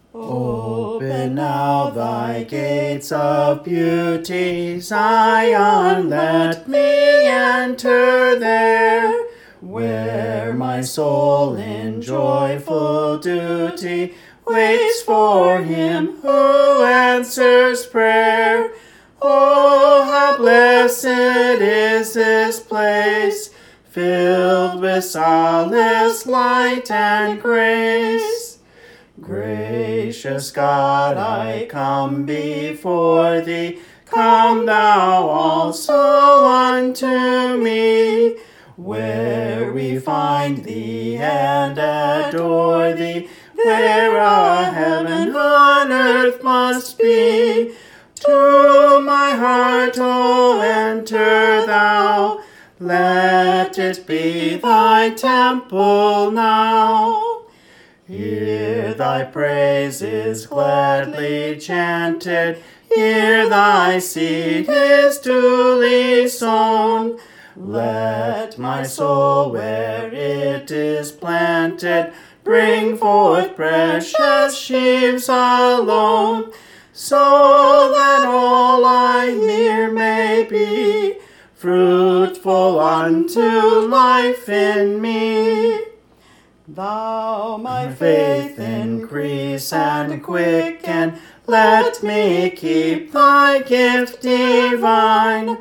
Open now thy gates of beauty, Zion, let me enter there, where my soul in joyful duty waits for him who answers prayer. Oh, how blessed is this place, filled with solace, light, and grace. Gracious God, I come before thee. Come thou also unto me, where we find thee and adore thee, where a heaven on earth must be. To my heart, O enter thou, let it be thy temple now. Hear thy praises gladly chanted, here thy seed is duly sown. Let my soul, where it is planted, bring forth precious sheaves alone, so that all I hear may be fruitful unto life in me. Thou my faith increase and quicken, let me keep thy gift divine.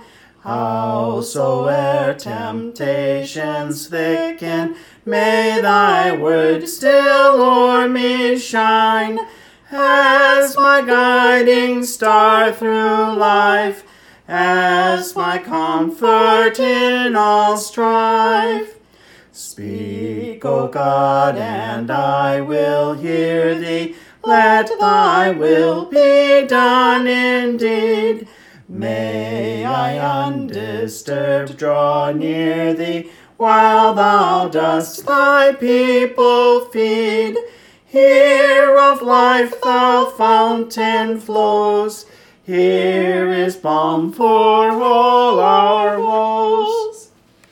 Howsoe'er temptations thicken, may thy word still o'er me shine, as my guiding star through life, as my comfort in all strife. Speak, O God, and I will hear thee. Let thy will be done indeed. May I undisturbed draw near thee, while thou dost thy people feed. Here of life the fountain flows, here is balm for all our woes.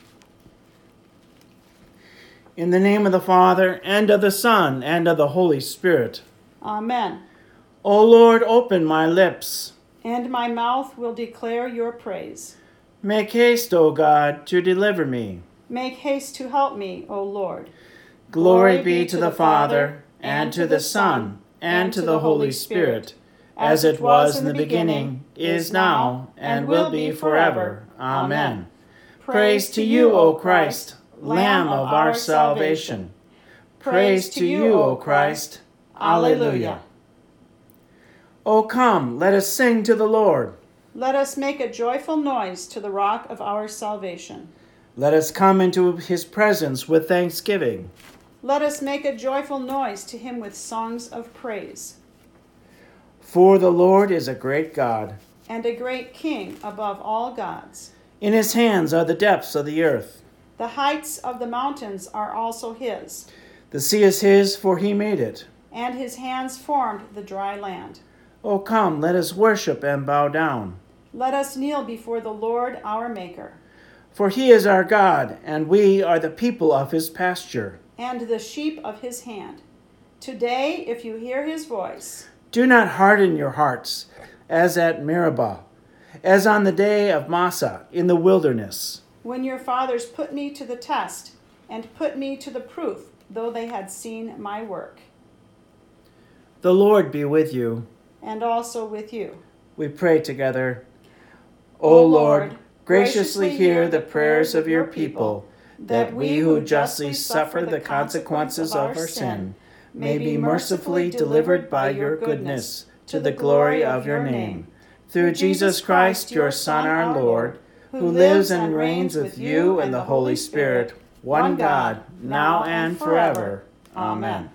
In the name of the Father, and of the Son, and of the Holy Spirit. Amen. O Lord, open my lips, and my mouth will declare your praise. Make haste, O God, to deliver me. Make haste to help me, O Lord. Glory be to the Father, and to the Son, and to the Holy Spirit, as it was in the beginning, is now, and will be forever. Amen. Praise to you, O Christ, Lamb of our salvation. Praise to you, O Christ. Alleluia. O come, let us sing to the Lord. Let us make a joyful noise to the rock of our salvation. Let us come into his presence with thanksgiving. Let us make a joyful noise to him with songs of praise. For the Lord is a great God, and a great King above all gods. In his hands are the depths of the earth. The heights of the mountains are also his. The sea is his, for he made it. And his hands formed the dry land. O come, let us worship and bow down. Let us kneel before the Lord our Maker. For he is our God, and we are the people of his pasture, and the sheep of his hand. Today, if you hear his voice, do not harden your hearts, as at Meribah, as on the day of Massah in the wilderness, when your fathers put me to the test and put me to the proof, though they had seen my work. The Lord be with you. And also with you. We pray together. O Lord, graciously hear the prayers of your people, that we who justly suffer the consequences of our sin may be mercifully delivered by your goodness to the glory of your name. Through Jesus Christ, your Son, our Lord, who lives and reigns with you and the Holy Spirit, one God, now and forever. Amen.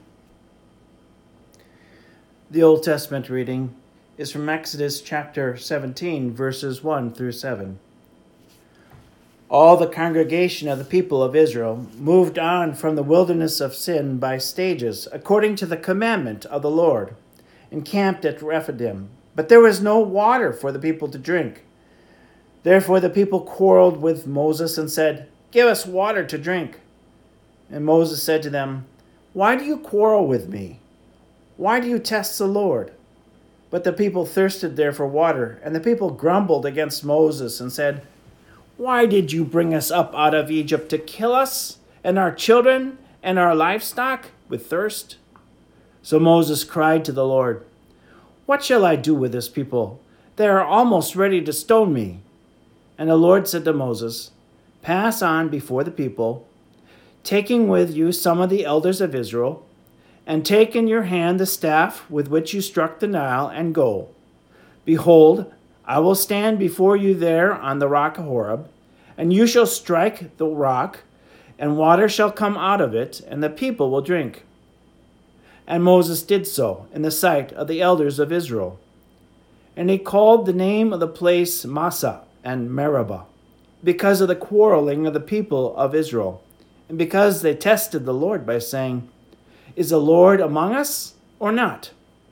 The Old Testament reading is from Exodus chapter 17, verses 1 through 7. All the congregation of the people of Israel moved on from the wilderness of Sin by stages, according to the commandment of the Lord, and camped at Rephidim. But there was no water for the people to drink. Therefore the people quarreled with Moses and said, "Give us water to drink." And Moses said to them, "Why do you quarrel with me? Why do you test the Lord?" But the people thirsted there for water, and the people grumbled against Moses and said, "Why did you bring us up out of Egypt to kill us and our children and our livestock with thirst?" So Moses cried to the Lord, "What shall I do with this people? They are almost ready to stone me." And the Lord said to Moses, "Pass on before the people, taking with you some of the elders of Israel, and take in your hand the staff with which you struck the Nile, and go. Behold, I will stand before you there on the rock of Horeb, and you shall strike the rock, and water shall come out of it, and the people will drink." And Moses did so in the sight of the elders of Israel. And he called the name of the place Massah and Meribah, because of the quarreling of the people of Israel, and because they tested the Lord by saying, "Is the Lord among us or not?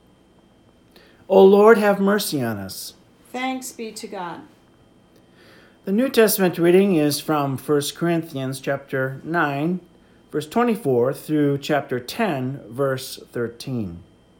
O Lord, have mercy on us." Thanks be to God. The New Testament reading is from 1 Corinthians chapter 9, verse 24 through chapter 10, verse 13.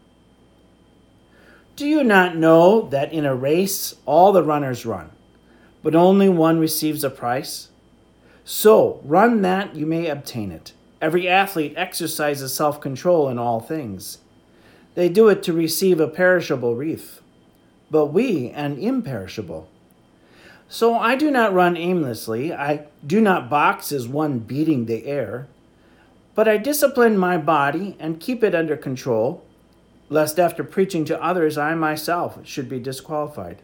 "Do you not know that in a race all the runners run, but only one receives a prize? So run that you may obtain it. Every athlete exercises self-control in all things. They do it to receive a perishable wreath, but we an imperishable. So I do not run aimlessly. I do not box as one beating the air, but I discipline my body and keep it under control, lest after preaching to others I myself should be disqualified.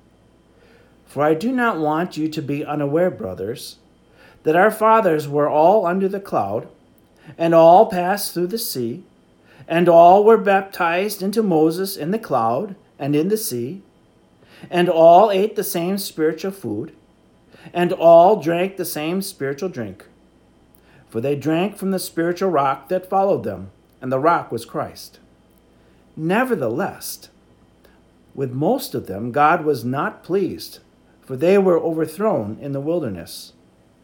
For I do not want you to be unaware, brothers, that our fathers were all under the cloud, and all passed through the sea, and all were baptized into Moses in the cloud and in the sea, and all ate the same spiritual food, and all drank the same spiritual drink. For they drank from the spiritual rock that followed them, and the rock was Christ. Nevertheless, with most of them God was not pleased, for they were overthrown in the wilderness.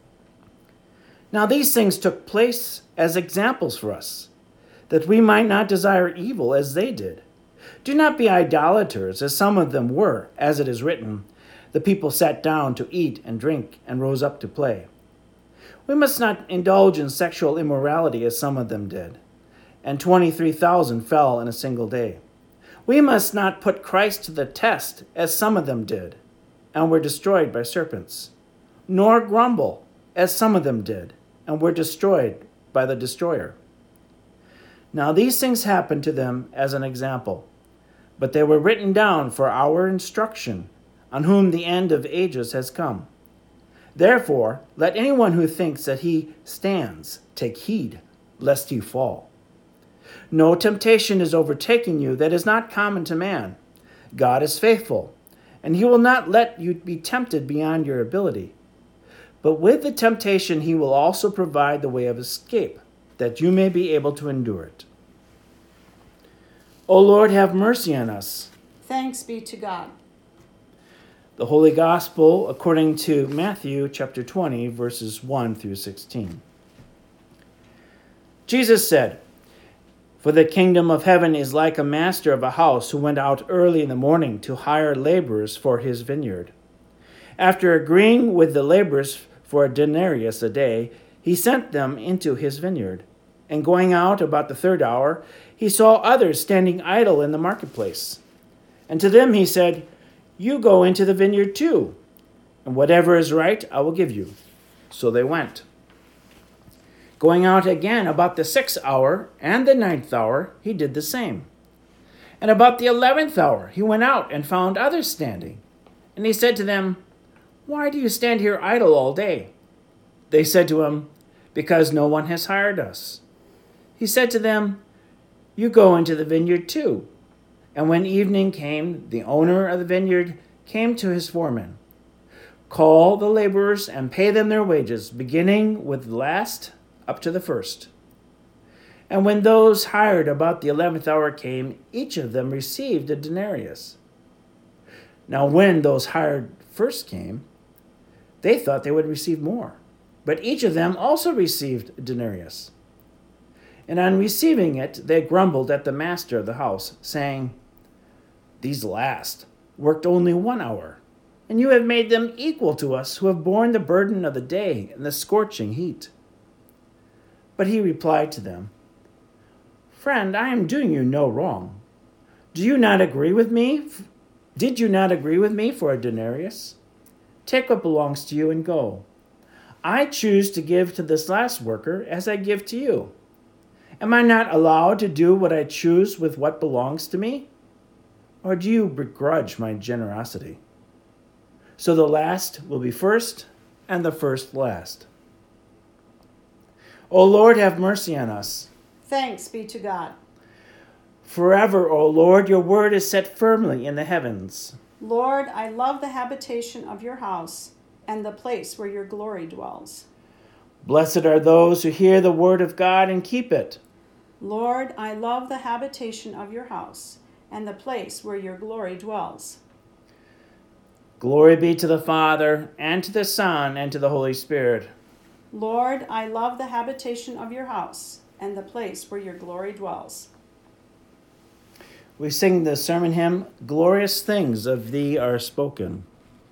Now these things took place as examples for us, that we might not desire evil as they did. Do not be idolaters, as some of them were, as it is written, 'The people sat down to eat and drink and rose up to play.' We must not indulge in sexual immorality as some of them did, and 23,000 fell in a single day. We must not put Christ to the test as some of them did, and were destroyed by serpents, nor grumble as some of them did, and were destroyed by the destroyer. Now these things happened to them as an example, but they were written down for our instruction, on whom the end of ages has come. Therefore, let anyone who thinks that he stands take heed, lest he fall. No temptation is overtaking you that is not common to man. God is faithful, and he will not let you be tempted beyond your ability. But with the temptation he will also provide the way of escape, that you may be able to endure it. O Lord, have mercy on us." Thanks be to God. The Holy Gospel according to Matthew chapter 20, verses 1 through 16. Jesus said, "For the kingdom of heaven is like a master of a house who went out early in the morning to hire laborers for his vineyard. After agreeing with the laborers for a denarius a day, he sent them into his vineyard. And going out about the third hour, he saw others standing idle in the marketplace. And to them he said, 'You go into the vineyard too, and whatever is right I will give you.' So they went. Going out again about the 6th hour and the 9th hour, he did the same. And about the 11th hour he went out and found others standing. And he said to them, 'Why do you stand here idle all day?' They said to him, 'Because no one has hired us.' He said to them, 'You go into the vineyard too.' And when evening came, the owner of the vineyard came to his foreman. 'Call the laborers and pay them their wages, beginning with the last up to the first.' And when those hired about the 11th hour came, each of them received a denarius. Now when those hired first came, they thought they would receive more, but each of them also received a denarius. And on receiving it, they grumbled at the master of the house, saying, 'These last worked only 1 hour, and you have made them equal to us who have borne the burden of the day and the scorching heat.' But he replied to them, 'Friend, I am doing you no wrong. Do you not agree with me? Did you not agree with me for a denarius? Take what belongs to you and go. I choose to give to this last worker as I give to you. Am I not allowed to do what I choose with what belongs to me? Or do you begrudge my generosity? So the last will be first, and the first last. O Lord, have mercy on us. Thanks be to God. Forever, O Lord, your word is set firmly in the heavens. Lord, I love the habitation of your house and the place where your glory dwells. Blessed are those who hear the word of God and keep it. Lord, I love the habitation of your house and the place where your glory dwells. Glory be to the Father, and to the Son, and to the Holy Spirit. Lord, I love the habitation of your house and the place where your glory dwells. We sing the sermon hymn, Glorious Things of Thee Are Spoken.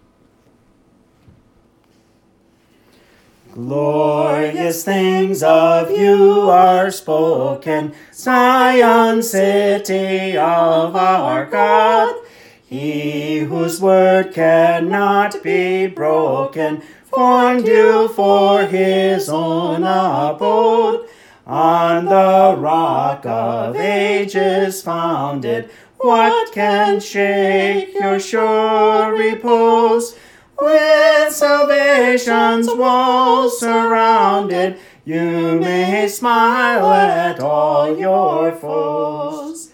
Glorious things of you are spoken, Zion, city of our God. He whose word cannot be broken, formed you for his own abode. On the rock of ages founded, what can shake your sure repose? With salvation's walls surrounded, you may smile at all your foes.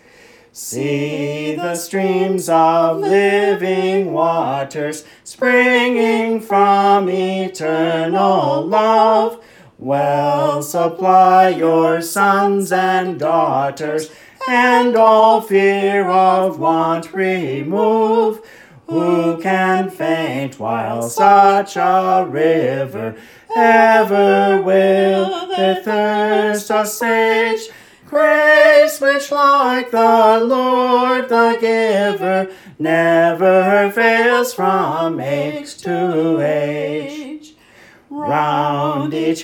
See the streams of living waters springing from eternal love. Well supply your sons and daughters, and all fear of want remove. Who can faint while such a river ever will their thirst assuage? Grace which like the Lord the giver never fails from age to age. Round each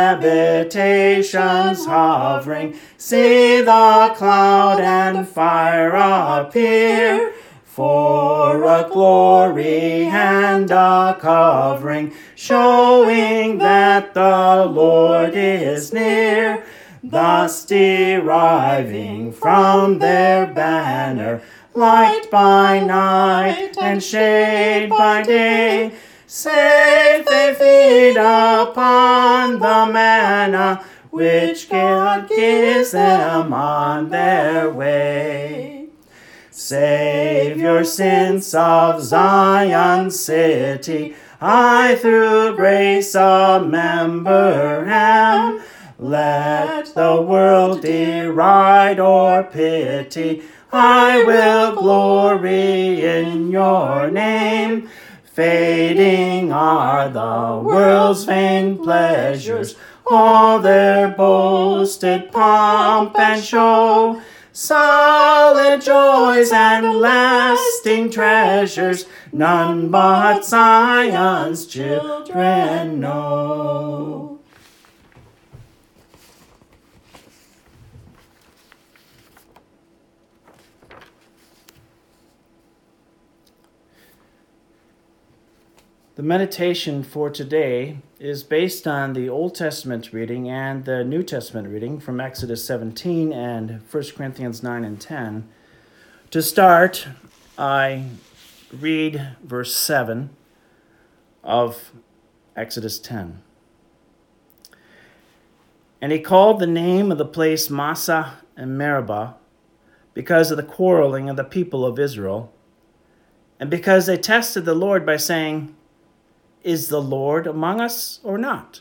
habitation's hovering, see the cloud and fire appear. For a glory and a covering, showing that the Lord is near. Thus deriving from their banner light by night and shade by day, safe they feed upon the manna which God gives them on their way. Savior, since of Zion's city, I through grace a member am. Let the world deride or pity, I will glory in your name. Fading are the world's vain pleasures, all their boasted pomp and show. Solid joys and lasting treasures, none but Zion's children know. The meditation for today is based on the Old Testament reading and the New Testament reading from Exodus 17 and 1 Corinthians 9 and 10. To start, I read verse 7 of Exodus 10. And he called the name of the place Massah and Meribah because of the quarreling of the people of Israel, and because they tested the Lord by saying, "Is the Lord among us or not?"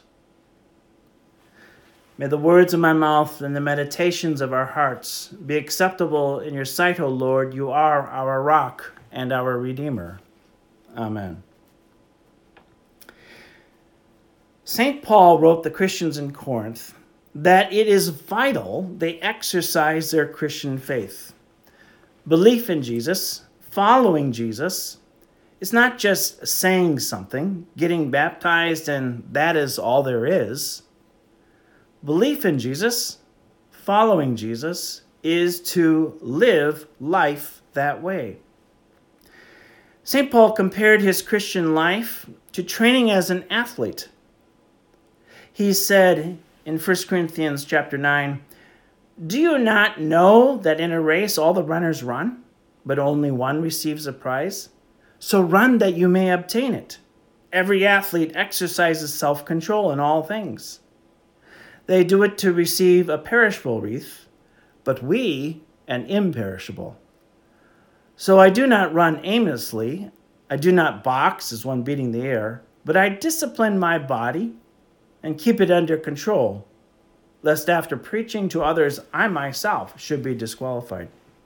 May the words of my mouth and the meditations of our hearts be acceptable in your sight, O Lord. You are our rock and our Redeemer. Amen. St. Paul wrote the Christians in Corinth, that it is vital they exercise their Christian faith. Belief in Jesus, following Jesus, is not just saying something, getting baptized, and that is all there is. Belief in Jesus, following Jesus, is to live life that way. St. Paul compared his Christian life to training as an athlete. He said in 1 Corinthians chapter 9, "Do you not know that in a race all the runners run, but only one receives a prize? So run that you may obtain it. Every athlete exercises self-control in all things. They do it to receive a perishable wreath, but we an imperishable. So I do not run aimlessly. I do not box as one beating the air, but I discipline my body and keep it under control, lest after preaching to others, I myself should be disqualified."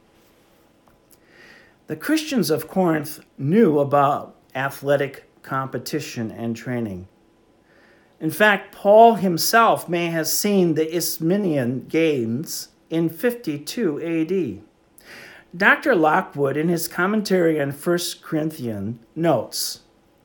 The Christians of Corinth knew about athletic competition and training. In fact, Paul himself may have seen the Isthmian Games in 52 AD. Dr. Lockwood, in his commentary on 1 Corinthians, notes,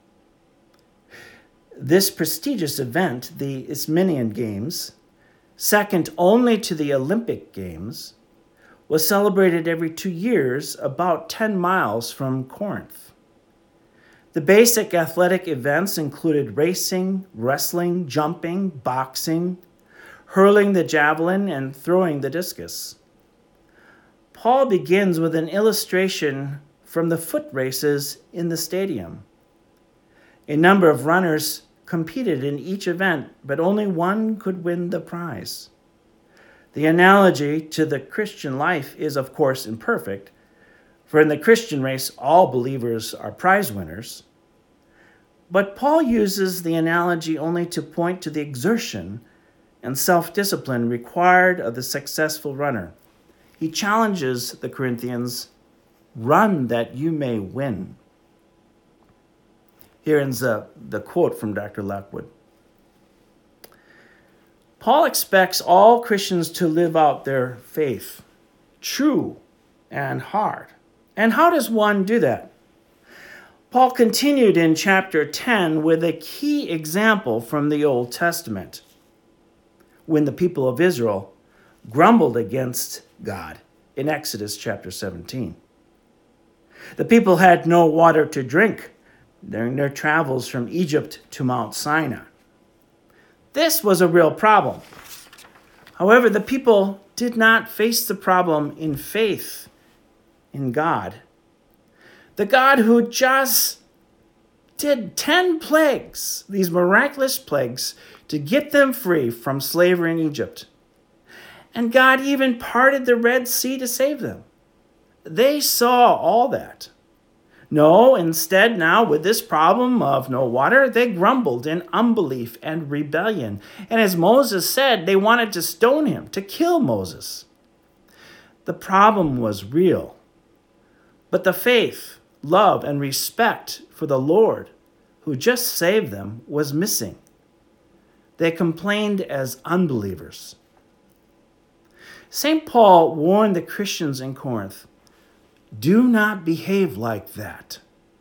"This prestigious event, the Isthmian Games, second only to the Olympic Games, was celebrated every 2 years about 10 miles from Corinth. The basic athletic events included racing, wrestling, jumping, boxing, hurling the javelin, and throwing the discus. Paul begins with an illustration from the foot races in the stadium. A number of runners competed in each event, but only one could win the prize. The analogy to the Christian life is, of course, imperfect, for in the Christian race, all believers are prize winners. But Paul uses the analogy only to point to the exertion and self-discipline required of the successful runner. He challenges the Corinthians, "Run that you may win." Here ends the quote from Dr. Lockwood. Paul expects all Christians to live out their faith, true and hard. And how does one do that? Paul continued in chapter 10 with a key example from the Old Testament, when the people of Israel grumbled against God in Exodus chapter 17. The people had no water to drink during their travels from Egypt to Mount Sinai. This was a real problem. However, the people did not face the problem in faith in God. The God who just did 10 plagues, these miraculous plagues, to get them free from slavery in Egypt. And God even parted the Red Sea to save them. They saw all that. No, instead now with this problem of no water, they grumbled in unbelief and rebellion. And as Moses said, they wanted to stone him, to kill Moses. The problem was real. But the faith, love, and respect for the Lord who just saved them was missing. They complained as unbelievers. St. Paul warned the Christians in Corinth, "Do not behave like that."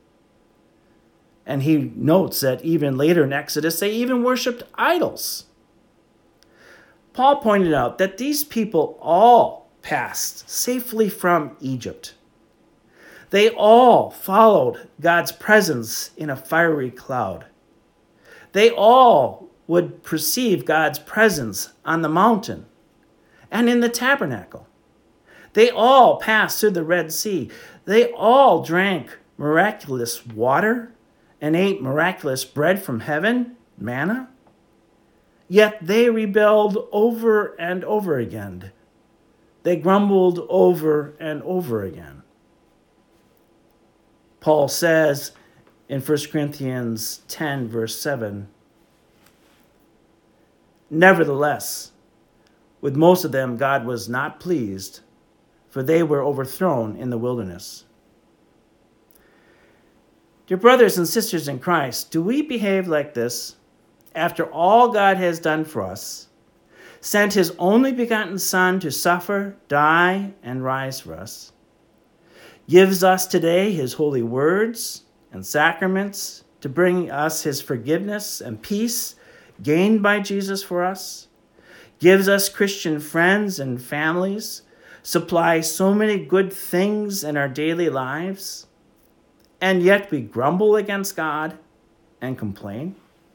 And he notes that even later in Exodus, they even worshipped idols. Paul pointed out that these people all passed safely from Egypt. They all followed God's presence in a fiery cloud. They all would perceive God's presence on the mountain and in the tabernacle. They all passed through the Red Sea. They all drank miraculous water and ate miraculous bread from heaven, manna. Yet they rebelled over and over again. They grumbled over and over again. Paul says in 1 Corinthians 10, verse 7, "Nevertheless, with most of them God was not pleased, for they were overthrown in the wilderness." Dear brothers and sisters in Christ, do we behave like this after all God has done for us? sent his only begotten Son to suffer, die, and rise for us, gives us today his holy words and sacraments to bring us his forgiveness and peace gained by Jesus for us, gives us Christian friends and families, supplies so many good things in our daily lives, and yet we grumble against God and complain.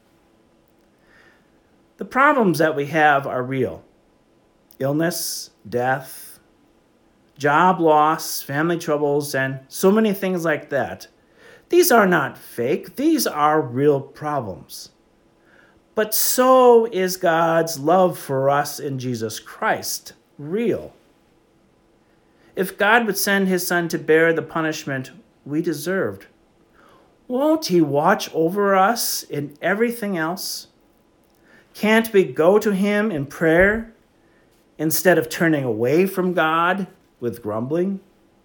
The problems that we have are real. Illness, death, job loss, family troubles, and so many things like that. These are not fake. These are real problems. But so is God's love for us in Jesus Christ real. If God would send his Son to bear the punishment we deserved, won't he watch over us in everything else? Can't we go to him in prayer instead of turning away from God with grumbling?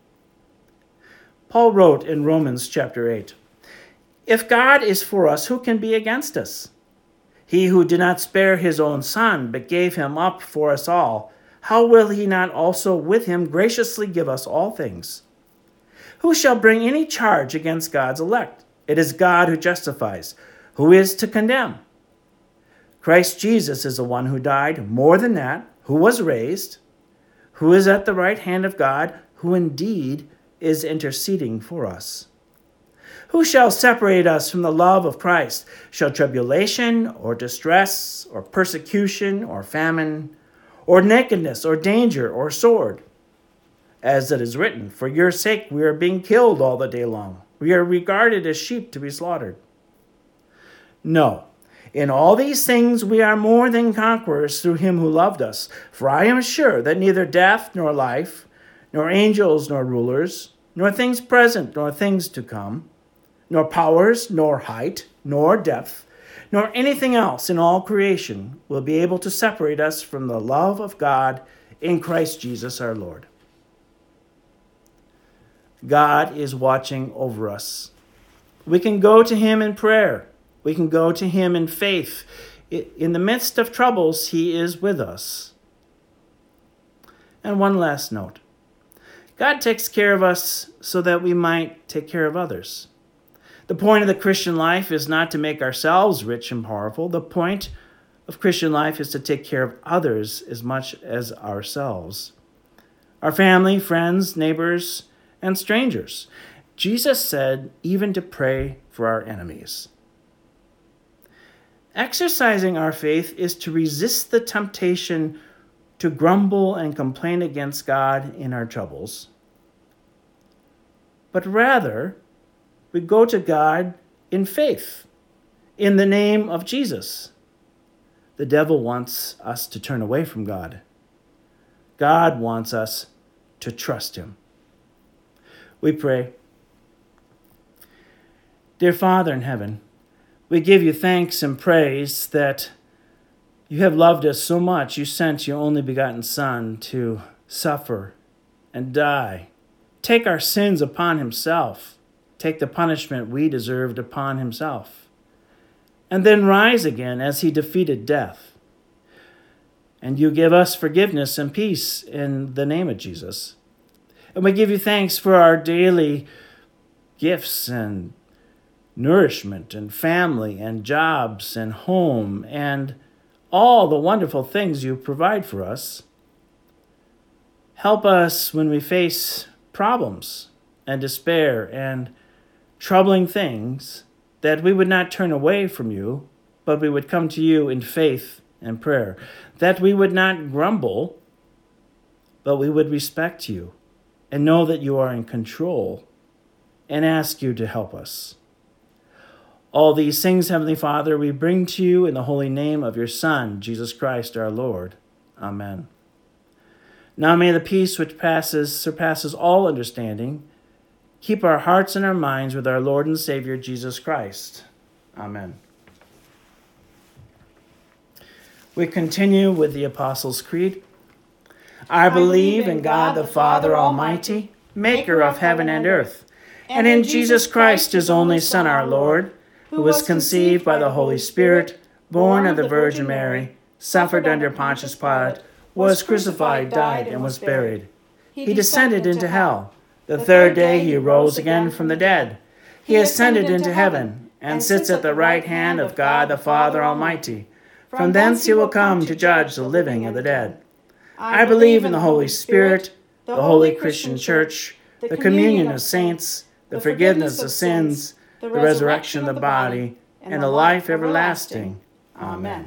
Paul wrote in Romans chapter 8, "If God is for us, who can be against us? He who did not spare his own Son, but gave him up for us all, how will he not also with him graciously give us all things? Who shall bring any charge against God's elect? It is God who justifies. Who is to condemn? Christ Jesus is the one who died, more than that, who was raised, who is at the right hand of God, who indeed is interceding for us. Who shall separate us from the love of Christ? Shall tribulation or distress or persecution or famine or nakedness or danger or sword? As it is written, for your sake we are being killed all the day long. We are regarded as sheep to be slaughtered. No. In all these things we are more than conquerors through him who loved us. For I am sure that neither death nor life, nor angels nor rulers, nor things present nor things to come, nor powers, nor height, nor depth, nor anything else in all creation will be able to separate us from the love of God in Christ Jesus our Lord." God is watching over us. We can go to him in prayer. We can go to him in faith. In the midst of troubles, he is with us. And one last note. God takes care of us so that we might take care of others. The point of the Christian life is not to make ourselves rich and powerful. The point of Christian life is to take care of others as much as ourselves. Our family, friends, neighbors, and strangers. Jesus said even to pray for our enemies. Exercising our faith is to resist the temptation to grumble and complain against God in our troubles. But rather, we go to God in faith, in the name of Jesus. The devil wants us to turn away from God. God wants us to trust him. We pray. Dear Father in heaven, we give you thanks and praise that you have loved us so much. You sent your only begotten Son to suffer and die, take our sins upon himself, take the punishment we deserved upon himself, and then rise again as he defeated death. And you give us forgiveness and peace in the name of Jesus. And we give you thanks for our daily gifts and nourishment and family and jobs and home and all the wonderful things you provide for us. Help us when we face problems and despair and troubling things, that we would not turn away from you, but we would come to you in faith and prayer. That we would not grumble, but we would respect you and know that you are in control and ask you to help us. All these things, Heavenly Father, we bring to you in the holy name of your Son, Jesus Christ our Lord. Amen. Now may the peace which surpasses all understanding keep our hearts and our minds with our Lord and Savior, Jesus Christ. Amen. We continue with the Apostles' Creed. I believe in God the Father Almighty, maker of heaven and earth, and in Jesus Christ, his only Son, our Lord, who was conceived by the Holy Spirit, born of the Virgin Mary, suffered under Pontius Pilate, was crucified, died, and was buried. He descended into hell. The third day he rose again from the dead. He ascended into heaven, and sits at the right hand of God the Father Almighty. From thence he will come to judge the living and the dead. I believe in the Holy Spirit, the holy Christian Church, the communion of saints, the forgiveness of sins, the resurrection of the body, and the life everlasting. Amen.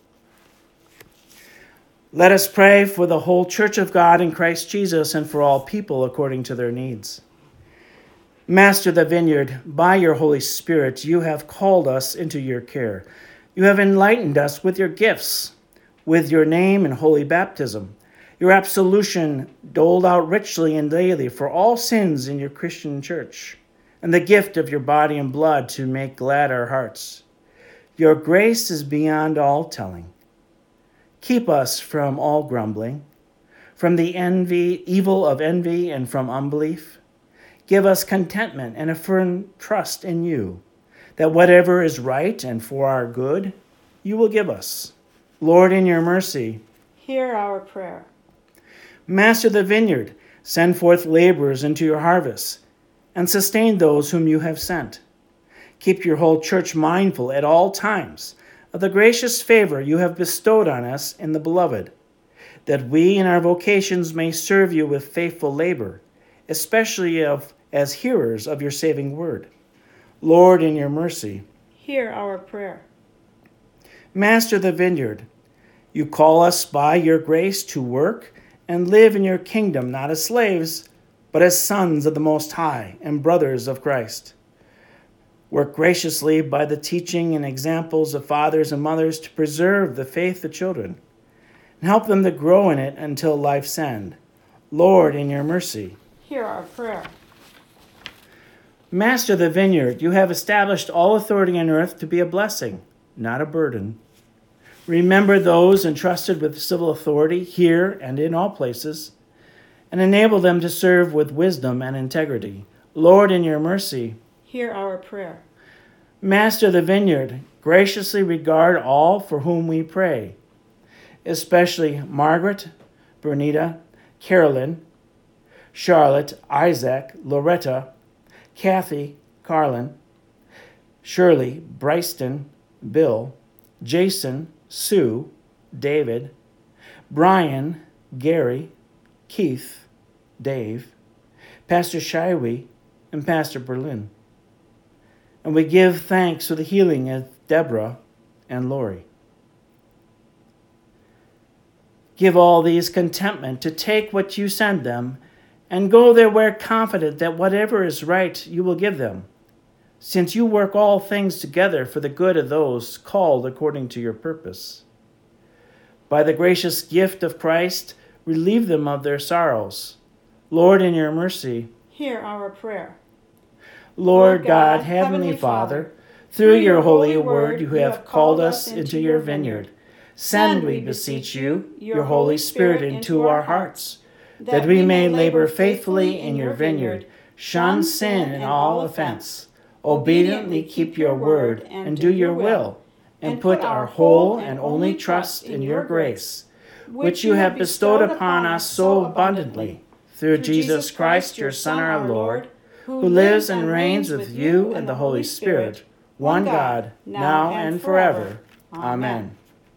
Let us pray for the whole Church of God in Christ Jesus and for all people according to their needs. Master of the vineyard, by your Holy Spirit, you have called us into your care. You have enlightened us with your gifts, with your name and holy baptism, your absolution doled out richly and daily for all sins in your Christian church, and the gift of your body and blood to make glad our hearts. Your grace is beyond all telling. Keep us from all grumbling, from the evil of envy, and from unbelief. Give us contentment and a firm trust in you, that whatever is right and for our good, you will give us. Lord, in your mercy, hear our prayer. Master of the vineyard, send forth laborers into your harvest, and sustain those whom you have sent. Keep your whole church mindful at all times of the gracious favor you have bestowed on us in the Beloved, that we in our vocations may serve you with faithful labor, especially as hearers of your saving word. Lord, in your mercy, hear our prayer. Master of the vineyard, you call us by your grace to work and live in your kingdom, not as slaves, but as sons of the Most High and brothers of Christ. Work graciously by the teaching and examples of fathers and mothers to preserve the faith of children, and help them to grow in it until life's end. Lord, in your mercy, hear our prayer. Master of the vineyard, you have established all authority on earth to be a blessing, not a burden. Remember those entrusted with civil authority here and in all places, and enable them to serve with wisdom and integrity. Lord, in your mercy, hear our prayer. Master of the vineyard, graciously regard all for whom we pray, especially Margaret, Bernita, Carolyn, Charlotte, Isaac, Loretta, Kathy, Carlin, Shirley, Bryston, Bill, Jason, Sue, David, Brian, Gary, Keith, Dave, Pastor Shiwi, and Pastor Berlin. And we give thanks for the healing of Deborah and Lori. Give all these contentment to take what you send them and go their way confident that whatever is right you will give them, since you work all things together for the good of those called according to your purpose. By the gracious gift of Christ, relieve them of their sorrows. Lord, in your mercy, hear our prayer. Lord God, Heavenly Father, through your holy word you have called us into your vineyard. Send, we beseech you, your Holy Spirit into our hearts, that we may labor faithfully in your vineyard, shun sin and all offense, obediently keep your word and do your will, and put our whole and only trust in your grace, which you have bestowed upon us so abundantly, through Jesus Christ, your Son, our Lord, who lives and reigns with you and the Holy Spirit, one God, now and forever. Amen.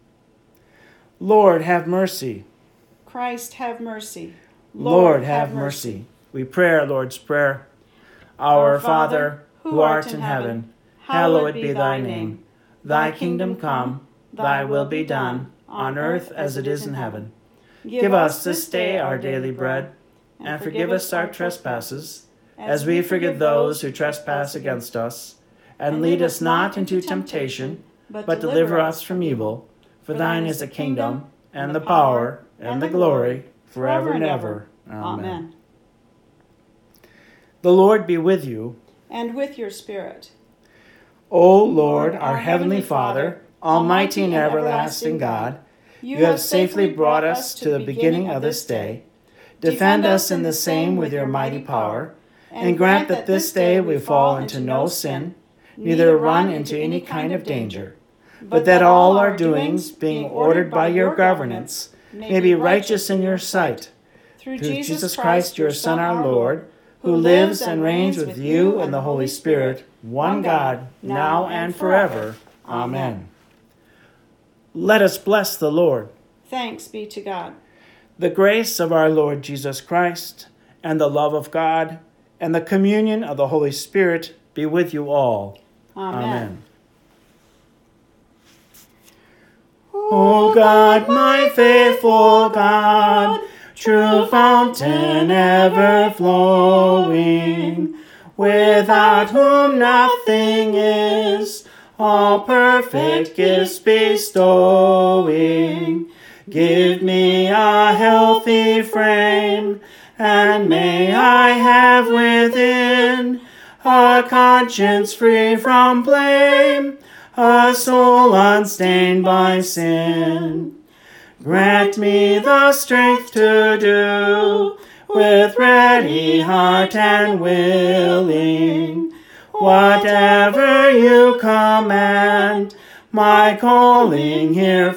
Lord, have mercy. Christ, have mercy. Lord, have mercy. We pray our Lord's Prayer. Our Father, who art in heaven, hallowed be thy name. Thy kingdom come, thy will be done, on earth as it is in heaven. Give us this day our daily bread, and forgive us our trespasses, as we forgive those who trespass against us. And lead us not into temptation, but deliver us from evil. For thine is the kingdom, and the power, and the glory, forever and ever. Amen. The Lord be with you. And with your spirit. O Lord, our heavenly Father, almighty and everlasting God, you have safely brought us to the beginning of this day. Defend us in the same with your mighty power, and grant that this day we fall into no sin, neither run into any kind of danger, but that all our doings, being ordered by your governance, may be righteous in your sight. Through Jesus Christ, your Son, our Lord, who lives and reigns with you and the Holy Spirit, one God, now and forever. Amen. Let us bless the Lord. Thanks be to God. The grace of our Lord Jesus Christ, and the love of God, and the communion of the Holy Spirit be with you all. Amen. O God, my faithful God, true fountain ever flowing, without whom nothing is, all perfect gifts bestowing. Give me a healthy frame, and may I have within a conscience free from blame, a soul unstained by sin. Grant me the strength to do, with ready heart and willing, whatever you command, my calling here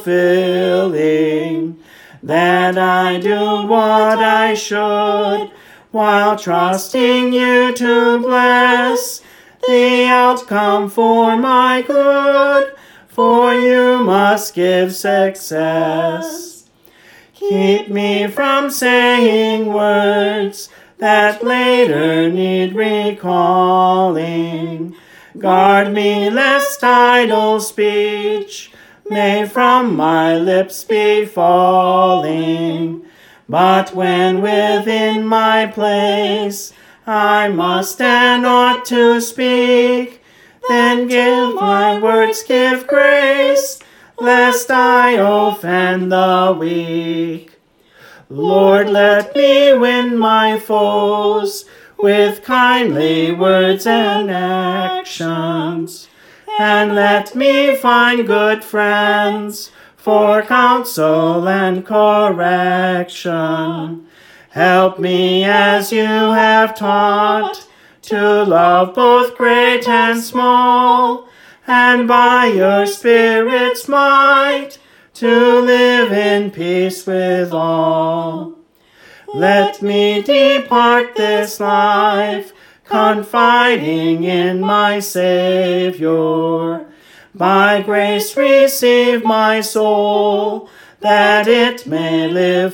fulfilling, that I do what I should, while trusting you to bless the outcome for my good, for you must give success. Keep me from saying words that later need recalling. Guard me lest idle speech may from my lips be falling. But when within my place I must and ought to speak, then give my words, give grace, lest I offend the weak. Lord, let me win my foes with kindly words and actions, and let me find good friends for counsel and correction. Help me as you have taught, to love both great and small, and by your Spirit's might, to live in peace with all. Let me depart this life, confiding in my Savior. By grace receive my soul, that it may live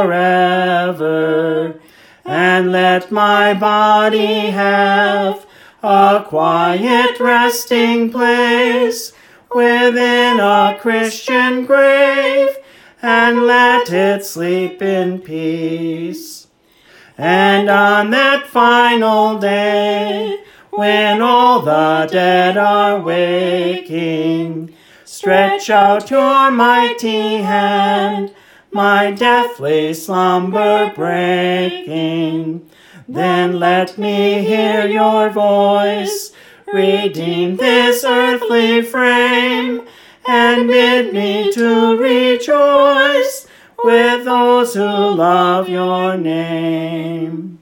forever. And let my body have a quiet resting place within a Christian grave, and let it sleep in peace. And on that final day, when all the dead are waking, stretch out your mighty hand, my deathly slumber breaking. Then let me hear your voice, redeem this earthly frame, and bid me to rejoice with those who love your name.